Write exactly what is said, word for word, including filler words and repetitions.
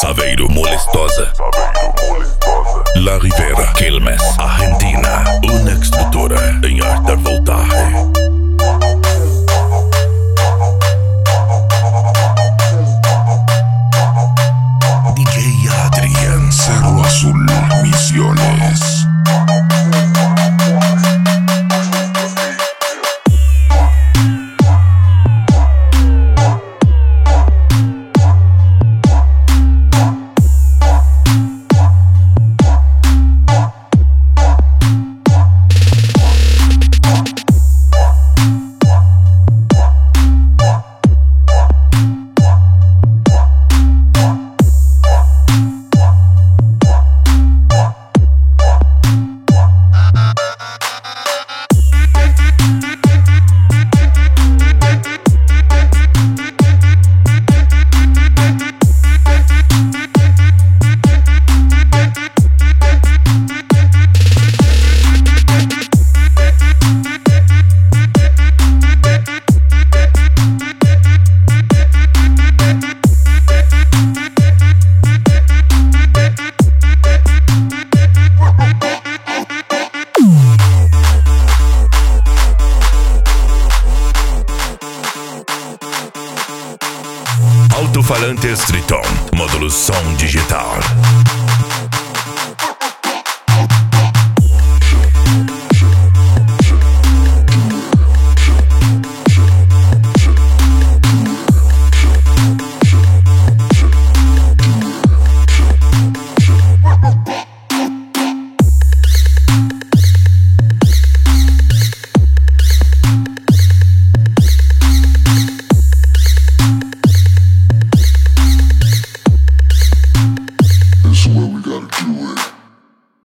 Saveiro Molestosa, La Rivera, Quilmes, Argentina. Una estructura em alta voltaje. D J Adrian, Cerro Azul, Misiones. Alto-falantes Triton, módulo som digital.